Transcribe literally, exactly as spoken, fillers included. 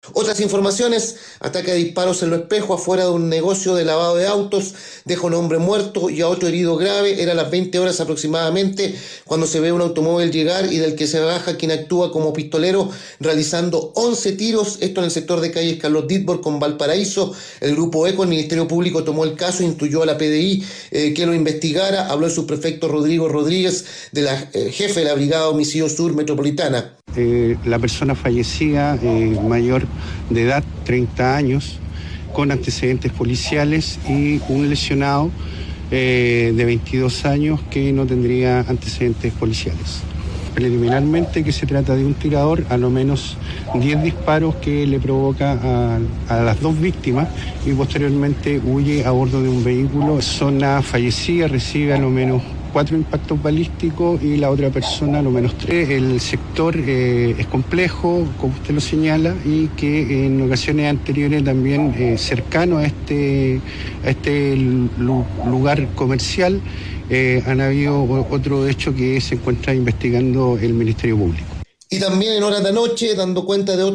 Otras informaciones: ataque a disparos en Lo Espejo, afuera de un negocio de lavado de autos, deja un hombre muerto y a otro herido grave. Era a las veinte horas aproximadamente cuando se ve un automóvil llegar y del que se baja quien actúa como pistolero realizando once tiros, esto en el sector de calles Carlos Ditborg con Valparaíso. El grupo ECO, el Ministerio Público, tomó el caso, instruyó a la P D I eh, que lo investigara. Habló el subprefecto Rodrigo Rodríguez, de la eh, jefe de la Brigada Homicidio Sur Metropolitana. Eh, la persona fallecida, eh, mayor de edad, treinta años, con antecedentes policiales, y un lesionado eh, de veintidós años que no tendría antecedentes policiales. Preliminarmente que se trata de un tirador, a lo menos diez disparos que le provoca a, a las dos víctimas y posteriormente huye a bordo de un vehículo. La persona fallecida recibe a lo menos cuatro impactos balísticos y la otra persona a lo menos tres. El sector eh, es complejo, como usted lo señala, y que en ocasiones anteriores también eh, cercano a este, a este lugar comercial eh, han habido otro hecho que se encuentra investigando el Ministerio Público. Y también en horas de noche, dando cuenta de otro